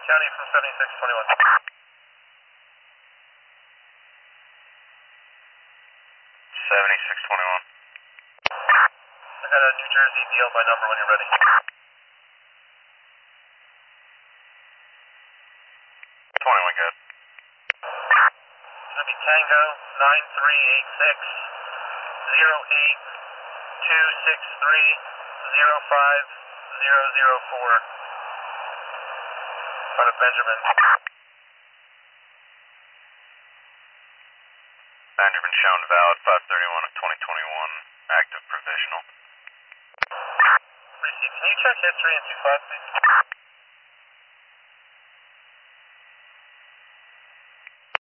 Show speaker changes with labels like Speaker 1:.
Speaker 1: County from 7621. I got a New Jersey deal by number when you're ready.
Speaker 2: 21 good.
Speaker 1: It's going to be Tango 9386 08263 05004. Out of Benjamin.
Speaker 2: Benjamin shown valid 531 of 2021, active provisional.
Speaker 1: Receipt, can you check history in 25, please?